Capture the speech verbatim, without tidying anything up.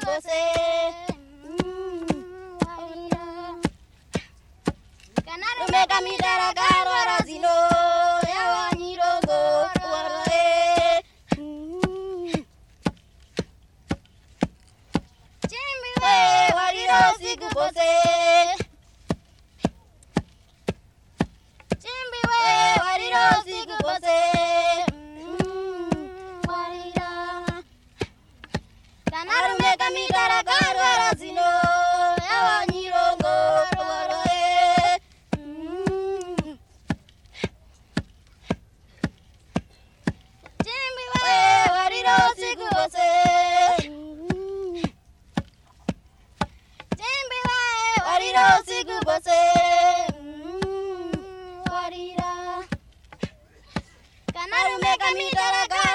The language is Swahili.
bose kanarume kamidara karwara zino yawanyirongo warwae chimbiwe wariro siku bose chimbiwe wariro siku bose warira kanarume kamidara karwara zino yawanyirongo warwae chimbiwe wariro siku bose chimbiwe wariro siku bose warira kanarume kamidara